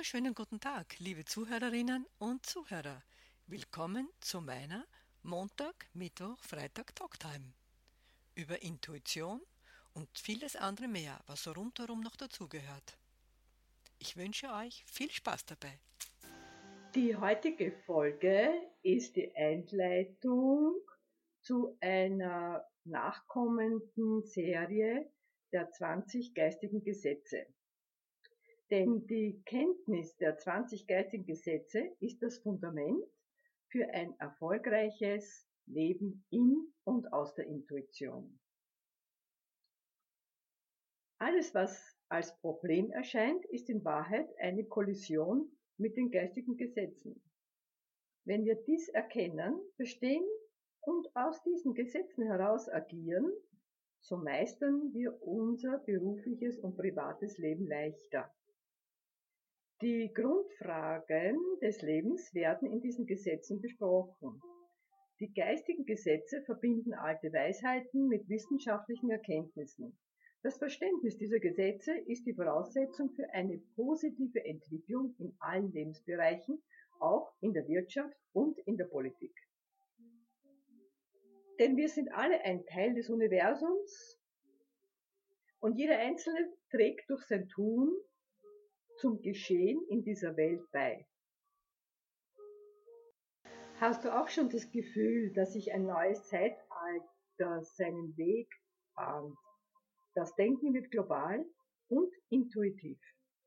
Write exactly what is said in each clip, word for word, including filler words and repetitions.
wunderschönen guten Tag, liebe Zuhörerinnen und Zuhörer. Willkommen zu meiner Montag, Mittwoch, Freitag Talktime über Intuition und vieles andere mehr, was so rundherum noch dazugehört. Ich wünsche euch viel Spaß dabei. Die heutige Folge ist die Einleitung zu einer nachkommenden Serie der zwanzig geistigen Gesetze. Denn die Kenntnis der zwanzig geistigen Gesetze ist das Fundament für ein erfolgreiches Leben in und aus der Intuition. Alles, was als Problem erscheint, ist in Wahrheit eine Kollision mit den geistigen Gesetzen. Wenn wir dies erkennen, verstehen und aus diesen Gesetzen heraus agieren, so meistern wir unser berufliches und privates Leben leichter. Die Grundfragen des Lebens werden in diesen Gesetzen besprochen. Die geistigen Gesetze verbinden alte Weisheiten mit wissenschaftlichen Erkenntnissen. Das Verständnis dieser Gesetze ist die Voraussetzung für eine positive Entwicklung in allen Lebensbereichen, auch in der Wirtschaft und in der Politik. Denn wir sind alle ein Teil des Universums und jeder Einzelne trägt durch sein Tun zum Geschehen in dieser Welt bei. Hast du auch schon das Gefühl, dass sich ein neues Zeitalter seinen Weg bahnt? Das Denken wird global und intuitiv.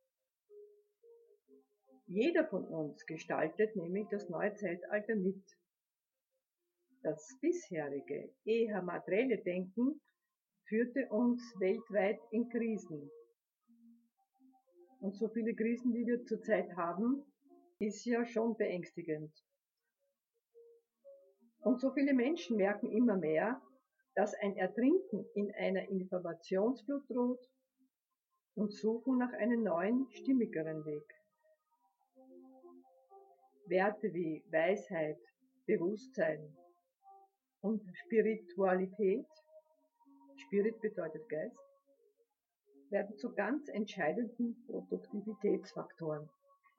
Jeder von uns gestaltet nämlich das neue Zeitalter mit. Das bisherige, eher materielle Denken führte uns weltweit in Krisen. Und so viele Krisen, wie wir zurzeit haben, ist ja schon beängstigend. Und so viele Menschen merken immer mehr, dass ein Ertrinken in einer Informationsflut droht und suchen nach einem neuen, stimmigeren Weg. Werte wie Weisheit, Bewusstsein und Spiritualität, Spirit bedeutet Geist, werden zu ganz entscheidenden Produktivitätsfaktoren.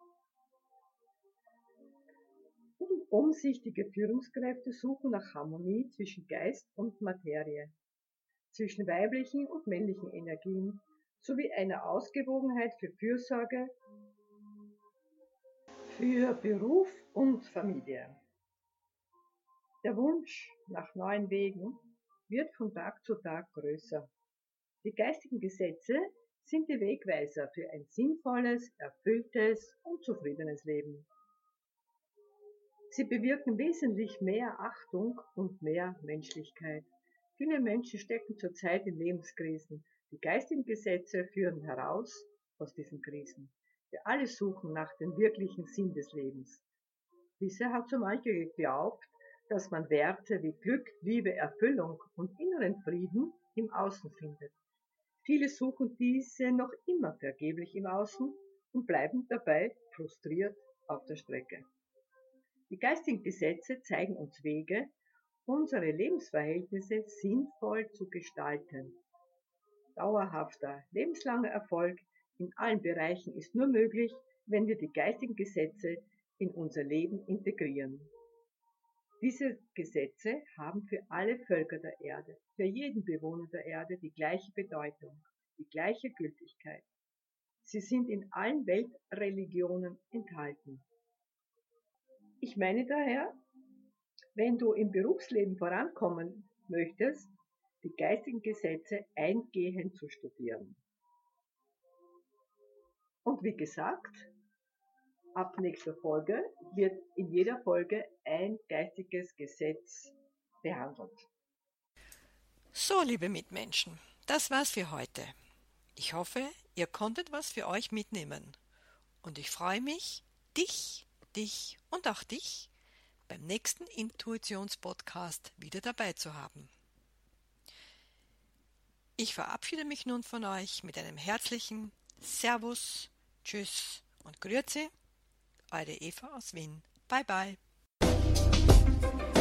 Umsichtige Führungskräfte suchen nach Harmonie zwischen Geist und Materie, zwischen weiblichen und männlichen Energien, sowie einer Ausgewogenheit für Fürsorge, für Beruf und Familie. Der Wunsch nach neuen Wegen wird von Tag zu Tag größer. Die geistigen Gesetze sind die Wegweiser für ein sinnvolles, erfülltes und zufriedenes Leben. Sie bewirken wesentlich mehr Achtung und mehr Menschlichkeit. Viele Menschen stecken zurzeit in Lebenskrisen. Die geistigen Gesetze führen heraus aus diesen Krisen. Wir alle suchen nach dem wirklichen Sinn des Lebens. Bisher hat so mancher geglaubt, dass man Werte wie Glück, Liebe, Erfüllung und inneren Frieden im Außen findet. Viele suchen diese noch immer vergeblich im Außen und bleiben dabei frustriert auf der Strecke. Die geistigen Gesetze zeigen uns Wege, unsere Lebensverhältnisse sinnvoll zu gestalten. Dauerhafter, lebenslanger Erfolg in allen Bereichen ist nur möglich, wenn wir die geistigen Gesetze in unser Leben integrieren. Diese Gesetze haben für alle Völker der Erde, für jeden Bewohner der Erde die gleiche Bedeutung, die gleiche Gültigkeit. Sie sind in allen Weltreligionen enthalten. Ich meine daher, wenn du im Berufsleben vorankommen möchtest, die geistigen Gesetze eingehend zu studieren. Und wie gesagt, ab nächster Folge wird in jeder Folge ein geistiges Gesetz behandelt. So, liebe Mitmenschen, das war's für heute. Ich hoffe, ihr konntet was für euch mitnehmen. Und ich freue mich, dich, dich und auch dich beim nächsten Intuitions-Podcast wieder dabei zu haben. Ich verabschiede mich nun von euch mit einem herzlichen Servus, Tschüss und Grüezi, eure Eva aus Wien. Bye bye.